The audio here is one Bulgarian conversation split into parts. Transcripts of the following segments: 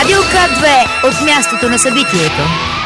Радио К2 от мястото на събитието.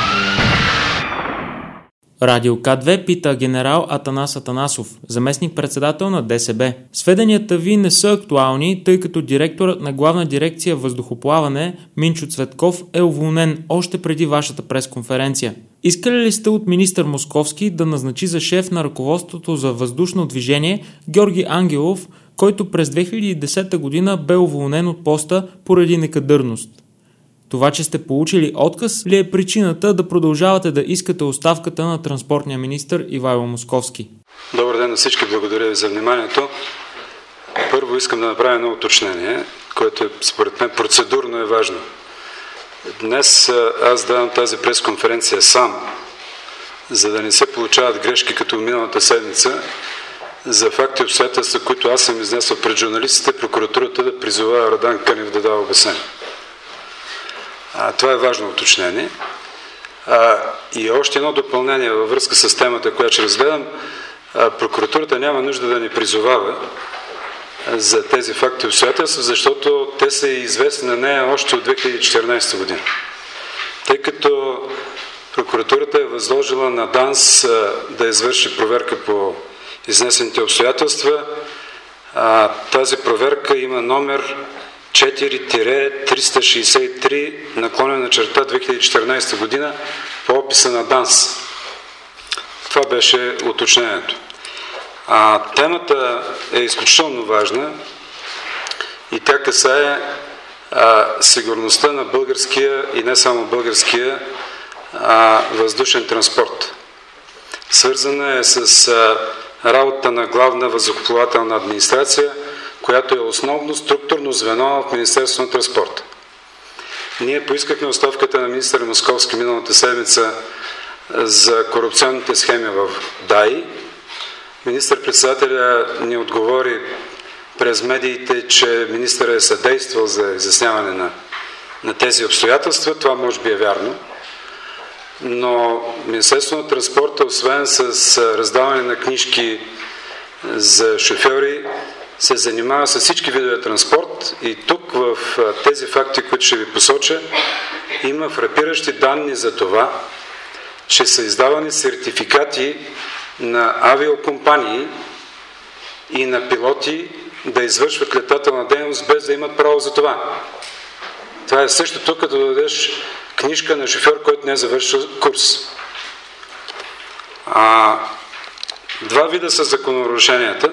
Радио К2 пита генерал Атанас Атанасов, заместник-председател на ДСБ. Сведенията ви не са актуални, тъй като директорът на главна дирекция въздухоплаване Минчо Цветков е уволнен още преди вашата пресконференция. Искали ли сте от министър Московски да назначи за шеф на ръководството за въздушно движение Георги Ангелов, който през 2010 година бе уволнен от поста поради некадърност? Това, че сте получили отказ, ли е причината да продължавате да искате оставката на транспортния министър Ивайло Московски? Добър ден на всички, благодаря ви за вниманието. Първо искам да направя едно уточнение, което според мен процедурно е важно. Днес аз давам тази пресконференция сам, за да не се получават грешки като миналата седмица за факти и обстоятелства, които аз съм изнесъл пред журналистите, прокуратурата да призова Радан Кънев да дава обяснение. Това е важно уточнение. И още едно допълнение във връзка с темата, която ще разгледам. Прокуратурата няма нужда да ни призовава за тези факти и обстоятелства, защото те са известни на нея още от 2014 година. Тъй като прокуратурата е възложила на ДАНС да извърши проверка по изнесените обстоятелства, тази проверка има номер 4-363/2014 година по описа на ДАНС. Това беше уточнението. Темата е изключително важна и тя касае сигурността на българския и не само българския въздушен транспорт. Свързана е с работа на главна въздухоплавателна администрация, която е основно структурно звено в Министерството на транспорта. Ние поискахме оставката на министър Московски миналата седмица за корупционните схеми в ДАИ. Министър-председателя ни отговори през медиите, че министърът е съдействал за изясняване на тези обстоятелства. Това може би е вярно. Но Министерството на транспорта, освен с раздаване на книжки за шофьори, се занимава с всички видове транспорт и тук в тези факти, които ще ви посоча, има фрапиращи данни за това, че са издавани сертификати на авиокомпании и на пилоти да извършват летателна дейност без да имат право за това. Това е същото, като да дадеш книжка на шофьор, който не е завършил курс. Два вида са закононарушенията,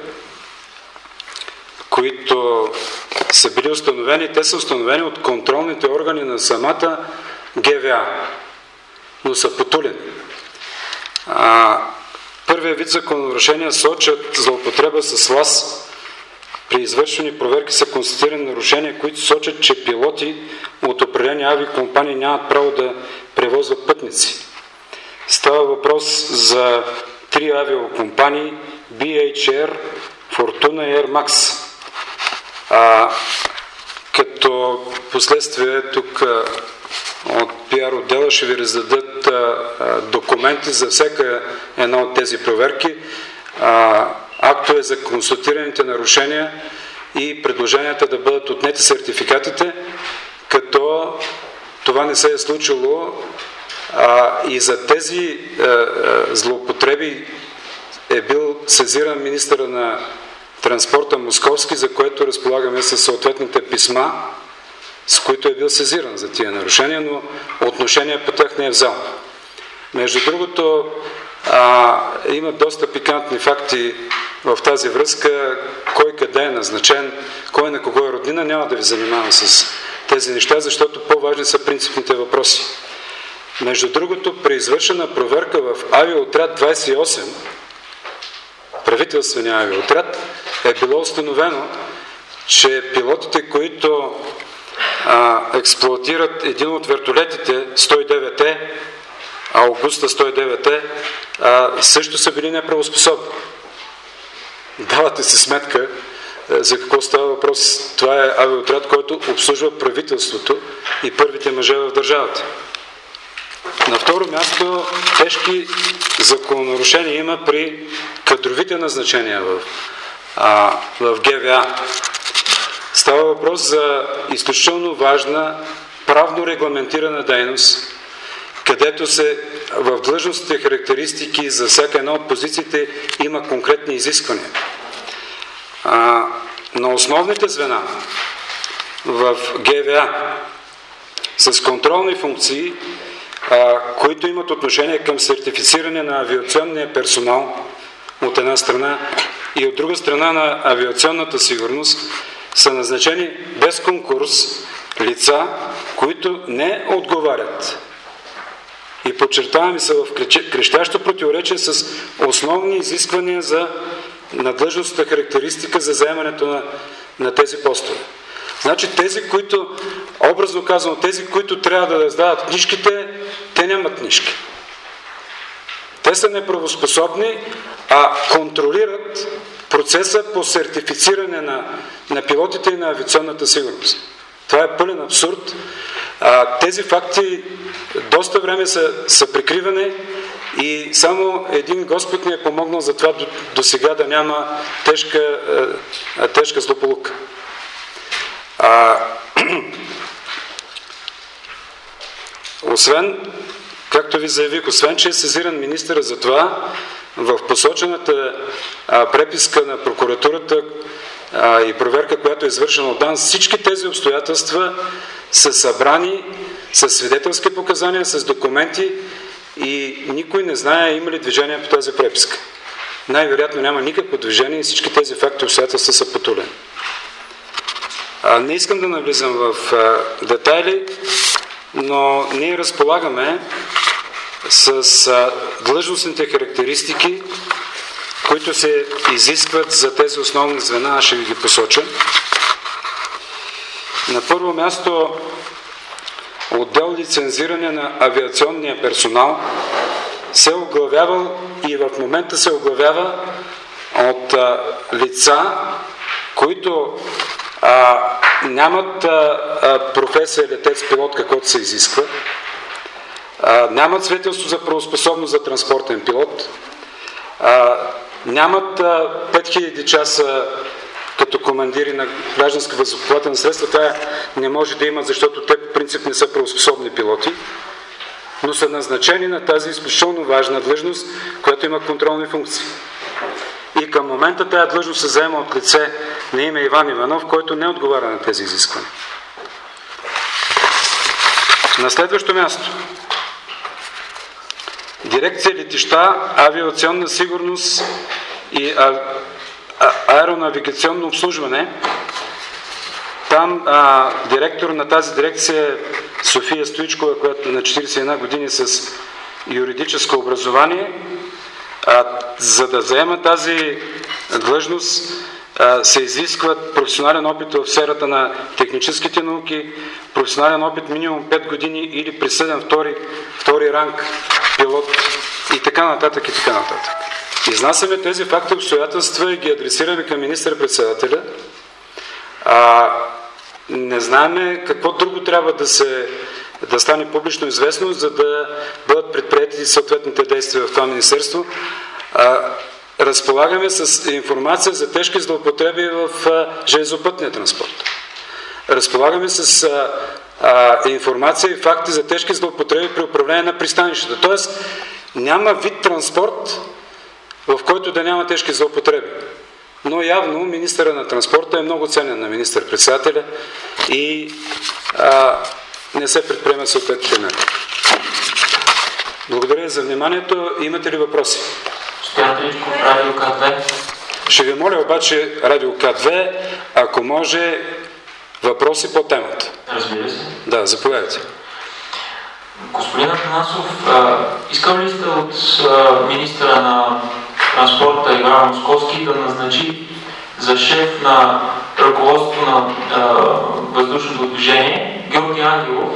които са били установени. Те са установени от контролните органи на самата ГВА, но са потулени. Първият вид закононарушения сочат злоупотреба с власт. При извършвани проверки са констатирани нарушения, които сочат, че пилоти от определени авиокомпании нямат право да превозват пътници. Става въпрос за 3 авиокомпании: BHR, Fortuna и Air Max. Като последствие тук от PR отдела ще ви раздадат документи за всяка една от тези проверки, актове за констатираните нарушения и предложенията да бъдат отнети сертификатите, като това не се е случило и за тези злоупотреби е бил сезиран министъра на транспорта Московски, за което разполагаме със съответните писма, с които е бил сезиран за тия нарушения, но отношение по тях не е взел. Между другото, има доста пикантни факти в тази връзка, кой къде е назначен, кой на кого е роднина. Няма да ви занимавам с тези неща, защото по-важни са принципните въпроси. Между другото, при извършена проверка в авиоотряд 28, правителствения авиоотряд, е било установено, че пилотите, които експлоатират един от вертолетите 109-те, Аугуста 109-те, също са били неправоспособни. Давате си сметка за какво става въпрос. Това е авиоотряд, който обслужва правителството и първите мъже в държавата. На второ място, тежки закононарушения има при кадровите назначения в ГВА. Става въпрос за изключително важна правно регламентирана дейност, където в длъжностните характеристики за всяка една от позициите има конкретни изисквания. На основните звена в ГВА с контролни функции, които имат отношение към сертифициране на авиационния персонал от една страна и от друга страна на авиационната сигурност, са назначени без конкурс лица, които не отговарят. И подчертаваме, са в крещящо противоречие с основни изисквания на длъжностната характеристика за заемането на тези постове. Значи тези, които, образно казано, тези, които трябва да раздават книжките, те нямат книжки. Те са неправоспособни, а контролират процеса по сертифициране на пилотите и на авиационната сигурност. Това е пълен абсурд. Тези факти доста време са прикривани и само един Господ ни е помогнал за това до сега да няма тежка злополука. Освен, както ви заявих, освен, че е сезиран министъра за това, в посочената преписка на прокуратурата и проверка, която е извършена от ДАНС, всички тези обстоятелства са събрани с свидетелски показания, с документи и никой не знае има ли движение по тази преписка. Най-вероятно няма никакво движение и всички тези факти и обстоятелства са потулени. Не искам да навлизам в детайли, но ние разполагаме с длъжностните характеристики, които се изискват за тези основни звена. Аз ще ви ги посоча. На първо място, отдел лицензиране на авиационния персонал се оглавява и в момента се оглавява от лица, които нямат професия летец-пилот, каквото се изисква, нямат свидетелство за правоспособност за транспортен пилот, нямат 5000 часа като командири на гражданска въздухоплавателна средства. Това не може да има, защото те по принцип не са правоспособни пилоти, но са назначени на тази изключително важна длъжност, която има контролни функции. И към момента тази длъжност се заема от лице на име Иван Иванов, който не отговаря на тези изисквания. На следващо място. Дирекция летища, авиационна сигурност и аеронавигационно обслужване. Там директор на тази дирекция е София Стоичкова, която на 41 години с юридическо образование. За да заема тази длъжност се изискват професионален опит в сферата на техническите науки, професионален опит минимум 5 години или присъден втори ранг пилот и така нататък и така нататък. Изнасяме тези факти и обстоятелства и ги адресираме към министър-председателя. Не знаем какво друго трябва да стане публично известно, за да бъдат предприети съответните действия в това министерство. Разполагаме с информация за тежки злоупотреби в железопътния транспорт. Разполагаме с информация и факти за тежки злоупотреби при управление на пристанищата. Тоест, няма вид транспорт, в който да няма тежки злоупотреби. Но явно министъра на транспорта е много ценен на министър-председателя и не се предприема съответните мерки. Благодаря за вниманието. Имате ли въпроси? Стоян Тричков, Радио К2. Ще ви моля обаче Радио К2, ако може, въпроси по темата. Разбира се. Да, заповядайте. Господин Атанасов, искал ли сте от министъра на транспорта Иван Московски да назначи за шеф на ръководството на въздушното движение Георги Ангелов,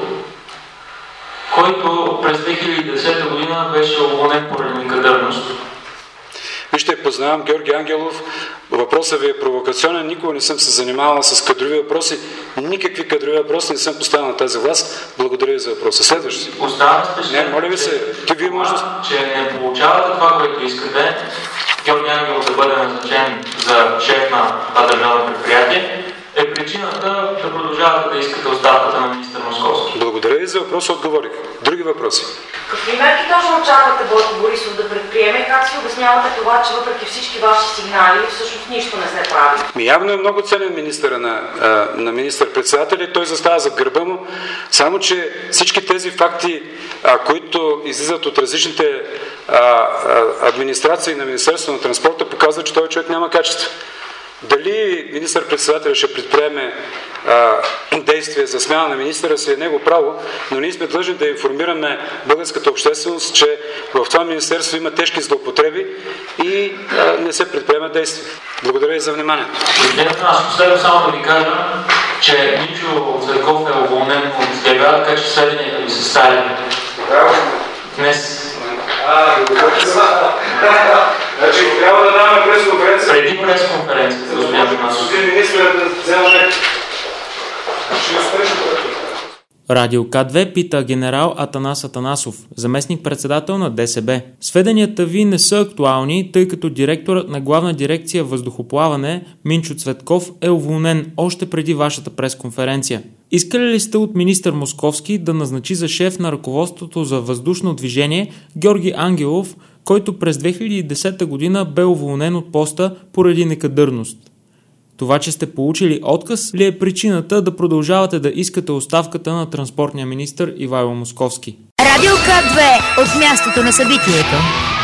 който през 2010 година беше уволнен поради некадърност? Вижте, познавам Георги Ангелов. Въпросът ви е провокационен. Никога не съм се занимавал с кадрови въпроси. Никакви кадрови въпроси не съм поставил на тази власт. Благодаря ви за въпроса. Следващи. Оставаме сте, не, моля ви се. Вие може... че не получавате това, което искате, Георги Ангелов да бъде назначен за шеф на това държавно предприятие, е причината да продължавате да искате оставката на министър Московски. Благодаря ви за въпроса, отговорих. Други въпроси? Какви мерки точно очаквате Бойко Борисов да предприеме и как си обяснявате това, че въпреки всички ваши сигнали всъщност нищо не се прави? Явно е много ценен министъра на министър-председателя и той застава за гърба му, само че всички тези факти, които излизат от различните администрации на Министерството на транспорта, показват, че този човек няма качество. Дали министър-председателя ще предприеме действия за смяна на министъра, си е него право, но ние сме длъжни да информираме българската общественост, че в това министерство има тежки злоупотреби и не се предприема действия. Благодаря ви за вниманието. Аз последно само да ви кажа, че Минчо Цветков е уволнен от ГБА, така че сведенията ви са стари. Днес. Значи трябва да даваме пресконференция. Преди пресконференцията, господин Атанасов. Радио К2 пита генерал Атанас Атанасов, заместник-председател на ДСБ. Сведенията ви не са актуални, тъй като директорът на главна дирекция въздухоплаване Минчо Цветков е уволнен още преди вашата пресконференция. Искали ли сте от министър Московски да назначи за шеф на ръководството за въздушно движение Георги Ангелов, който през 2010 година бе уволнен от поста поради некадърност? Това, че сте получили отказ, ли е причината да продължавате да искате оставката на транспортния министър Ивайло Московски? Радио К2 от мястото на събитието.